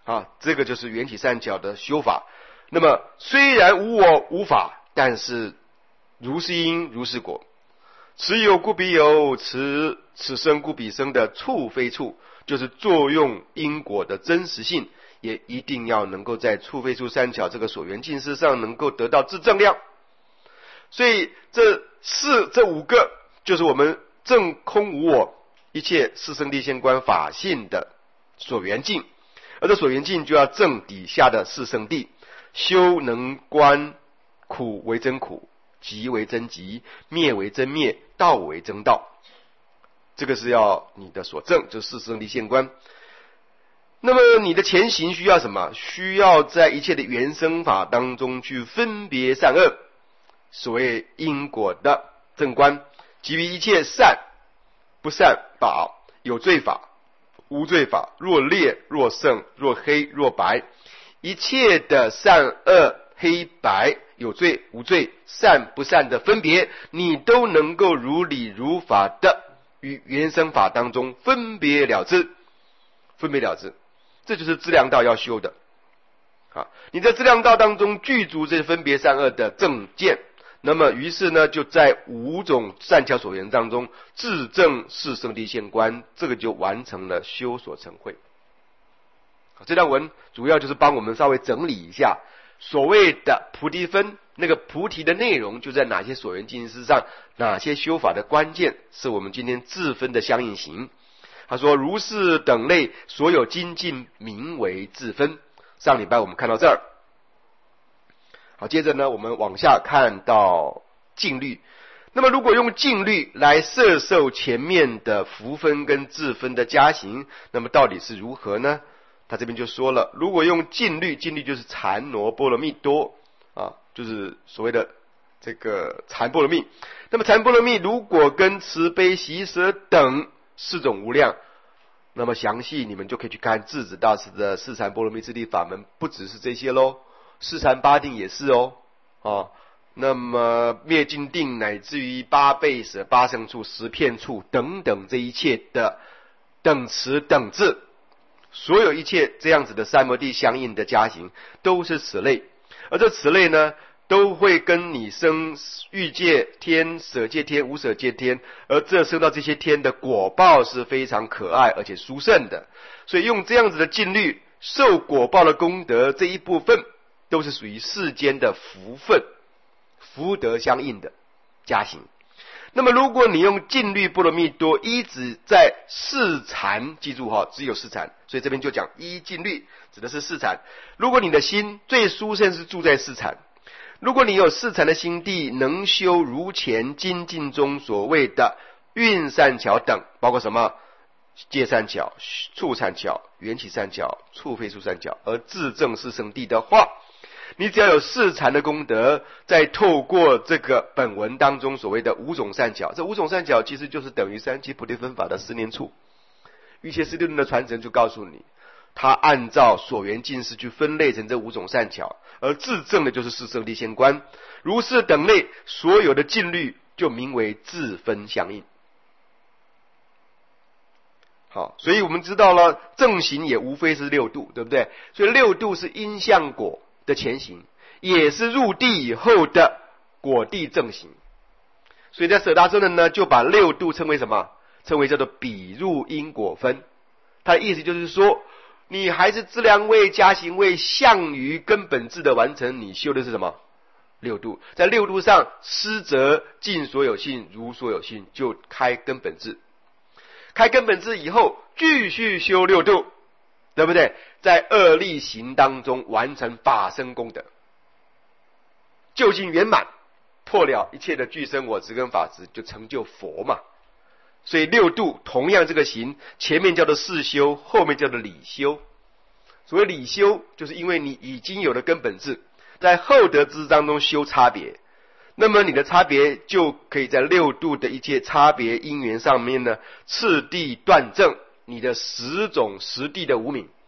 Speaker 1: 这个就是缘起善巧的修法。那么虽然无我无法，但是如是因如是果，此有故彼有，此生故彼生的处非处，就是作用因果的真实性，也一定要能够在处非处善巧这个所缘境识上能够得到自证量。所以这五个就是我们证空无我一切四圣谛现观法性的所缘境，而这所缘境就要证底下的四圣谛，修能观苦为真苦，集为真集，灭为真灭，道为真道。这个是要你的所证，就是四圣谛现观。那么你的前行需要什么？需要在一切的原生法当中去分别善恶，所谓因果的正观，即于一切善不善法，有罪法无罪法，若劣若胜，若黑若白，一切的善恶黑白，有罪无罪，善不善的分别，你都能够如理如法的于原生法当中分别了知，这就是资粮道要修的。你在资粮道当中具足这分别善恶的正见，那么于是呢，就在五种善巧所缘当中自证四圣谛现观，这个就完成了修所成慧。这段文主要就是帮我们稍微整理一下所谓的菩提分，那个菩提的内容就在哪些所缘境识上，哪些修法的关键是我们今天自分的相应行。他说如是等类所有精进名为自分。上礼拜我们看到这儿，好，接着呢我们往下看到净律。那么如果用净律来摄受前面的福分跟自分的加行，那么到底是如何呢？他这边就说了，如果用净律就是禅挪波罗蜜多就是所谓的这个禅波罗蜜。那么禅波罗蜜如果跟慈悲喜舍等四种无量，那么详细你们就可以去看智子大师的四禅波罗蜜次第法门，不只是这些咯，四禅八定也是那么灭尽定乃至于八倍舍八胜处十片处等等，这一切的等持等至，所有一切这样子的三摩地相应的加行都是此类。而这此类呢，都会跟你生欲界天、舍界天、无舍界天，而这生到这些天的果报是非常可爱而且殊胜的。所以用这样子的净律受果报的功德，这一部分都是属于世间的福分，福德相应的加行。那么如果你用净律波罗蜜多依止在四禅，记住只有四禅，所以这边就讲依净律指的是四禅。如果你的心最殊胜是住在四禅，如果你有四禅的心地，能修如前精进中所谓的运善巧等，包括什么戒善巧、处善巧、缘起善巧、处非处善巧，而自证四圣谛的话，你只要有四禅的功德，再透过这个本文当中所谓的五种善巧，这五种善巧其实就是等于三七菩提分法的十年处。瑜伽师地论的传承就告诉你，他按照所缘境识去分类成这五种善巧，而自证的就是四圣谛现观。如是等类所有的净律就名为自分相应。好，所以我们知道了正行也无非是六度，对不对？所以六度是因相果的前行，也是入地以后的果地正行。所以在舍大僧人呢，就把六度称为什么？称为叫做比入因果分。他的意思就是说，你还是资粮位、加行位、相于根本智的完成，你修的是什么？六度。在六度上施则尽所有性，如所有性，就开根本智。开根本智以后，继续修六度，对不对？在二力行当中完成法身功德，究竟圆满，破了一切的具身我执跟法执，就成就佛嘛。所以六度同样这个行，前面叫做事修，后面叫做理修。所谓理修，就是因为你已经有了根本智，在后得之当中修差别，那么你的差别就可以在六度的一切差别因缘上面呢，次第断证你的十种实地的无明，